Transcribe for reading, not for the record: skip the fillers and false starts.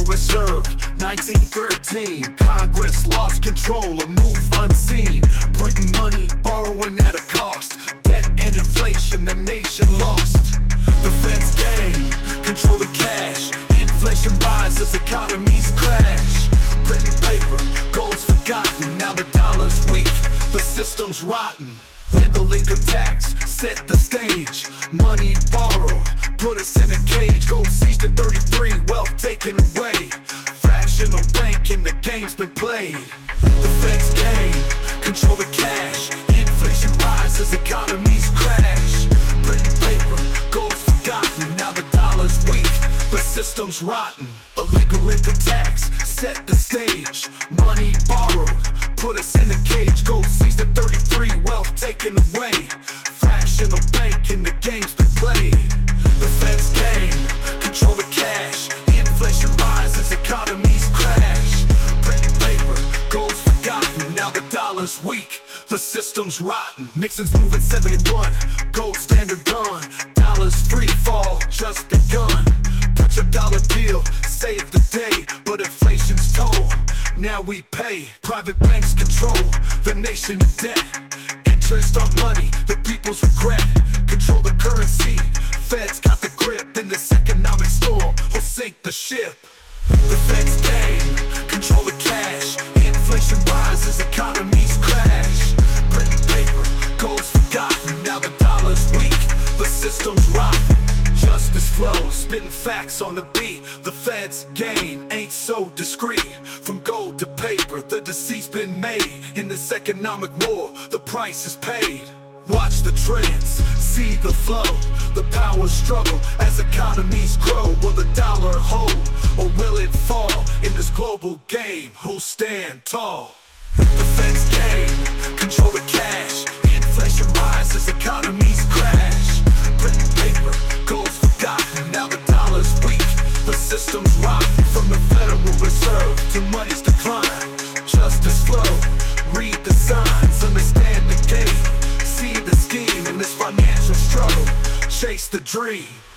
Federal Reserve, 1913. Congress lost control, a move unseen. Printing money, borrowing at a cost. Debt and inflation, the nation lost. The feds gain, control the cash. Inflation rises, economies crash. Printing paper, gold's forgotten. Now the dollar's weak, the system's rotten. Then the Lincoln tax set the stage. Money borrowed, put us in a cage. Gold seized at 33, wealth taken away. Fractional banking, the game's been played. The feds gain, control the cash. Inflation rises, economies crash. Printing paper, gold's forgotten. Now the dollar's weak, the system's rotten. Illegal income tax set the stage. Money borrowed, put us in a cage. Gold seized at 33, wealth taken away. Fractional banking, the game's been played. The feds gain, control the cash. Inflation rises, economies crash. Printing paper, gold's forgotten. Now the dollar's weak, the system's rotten. Nixon's moving 71, gold standard done. Dollars free fall, just begun. Put your dollar deal, save the day. But inflation's toll, now we pay. Private banks control the nation in debt. Interest on money, the people's regret. Control the currency, feds got the grip. In this economic storm, will sink the ship. The feds gain, control the cash. Inflation rises, economies crash. Printing paper, gold's forgotten. Now the dollar's weak, the system's rotten. Justice flows, spitting facts on the beat. The feds gain, ain't so discreet. From gold to paper, the deceit's been made. In this economic war, the price is paid. Watch the trends, see the flow. The power struggle as economies grow. Will the dollar hold, or will it fall? In this global game, who'll stand tall? The feds gain, control the cash. Inflation rises, economies crash. Printing paper, gold's forgotten. Now the dollar's weak, the system's rotten. From the Federal Reserve to money's decline. Justice flow, read the signs, understand the game. See the scheme in this financial struggle, chase the dream.